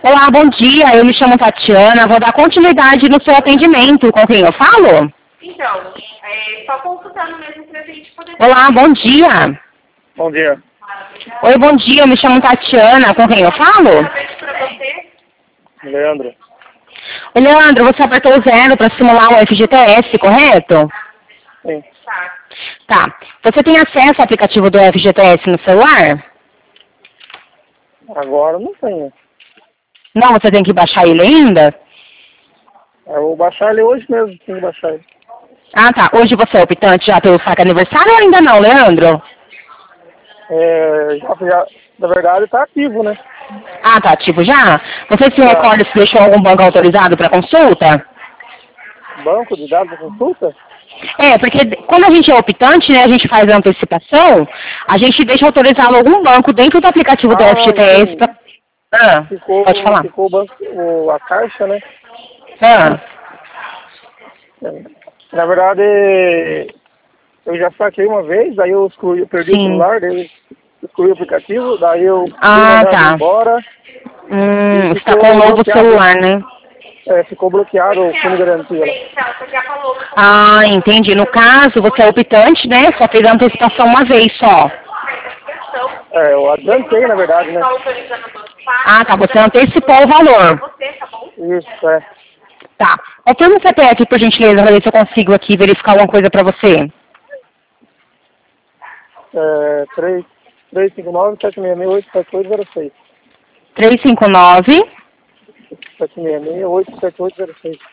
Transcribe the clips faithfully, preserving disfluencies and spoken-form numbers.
Olá, bom dia. Eu me chamo Tatiana. Vou dar continuidade no seu atendimento. Com quem eu falo? Então, é só consultando mesmo pra gente poder... Olá, bom dia. Bom dia. Oi, bom dia. Eu me chamo Tatiana. Com quem eu falo? Pra você. Leandro. Oi, Leandro. Você apertou o zero para simular o F G T S, correto? Sim. Tá. Tá. Você tem acesso ao aplicativo do F G T S no celular? Agora não tenho. Não, você tem que baixar ele ainda? Eu vou baixar ele hoje mesmo, tenho que baixar ele. Ah, tá. Hoje você é optante já pelo saque aniversário ou ainda não, Leandro? É, já, já, na verdade está ativo, né? Ah, tá ativo já? Você se recorda se deixou algum banco autorizado para consulta? Banco de dados de consulta? É, porque quando a gente é optante, né, a gente faz a antecipação, a gente deixa autorizado algum banco dentro do aplicativo do Ah, F G T S sim. pra... Ah, Ficou, pode falar. ficou o banco, o, a caixa, né? Ah, Na verdade, eu já saquei uma vez, aí eu excluí, eu perdi Sim. o celular, daí eu excluí o aplicativo, daí eu fui Ah, mandado tá. embora. Hum, você tá ficou com um novo bloqueado. celular, né? É, ficou bloqueado o fundo de garantia lá. Você já falou. Ah, entendi. No caso, você é optante, né? Só fez a antecipação uma vez só. É, eu adiantei, na verdade, né? Ah, tá. Você antecipou o valor. Você, tá bom? Isso, é. Tá. Confirma o C P F, por gentileza, pra ver se eu consigo aqui verificar alguma coisa pra você. É, três cinco nove, sete seis seis, oito sete oito zero seis. três cinco nove... sete seis seis, oito sete oito zero seis.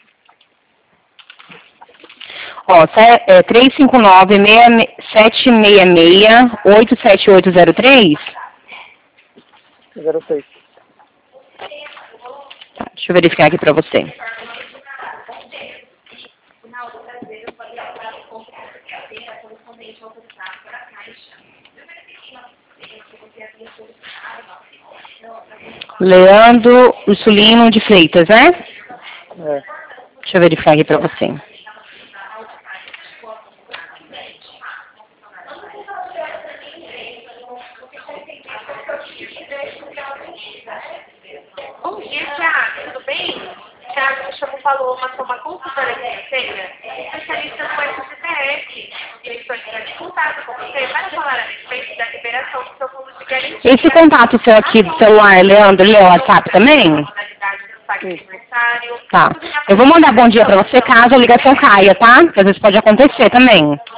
Ó, é três cinco nove, sete seis seis, oito sete oito zero três? zero seis. Tá, deixa eu verificar aqui pra você. Leandro Ursulino de Freitas, né? É. Deixa eu verificar aqui pra você. Bom dia, Thiago. Tudo bem? Thiago me chamou, falou, uma, uma consultora financeira, especialista no F G T S. E ele foi entrar em contato com você para falar a respeito da liberação do seu fundo de garantia. Esse contato seu aqui do celular, Leandro, ele é o WhatsApp também? Modalidade do saque aniversário. Tá. Eu vou mandar bom dia pra você caso a ligação caia, tá? Porque às vezes pode acontecer também.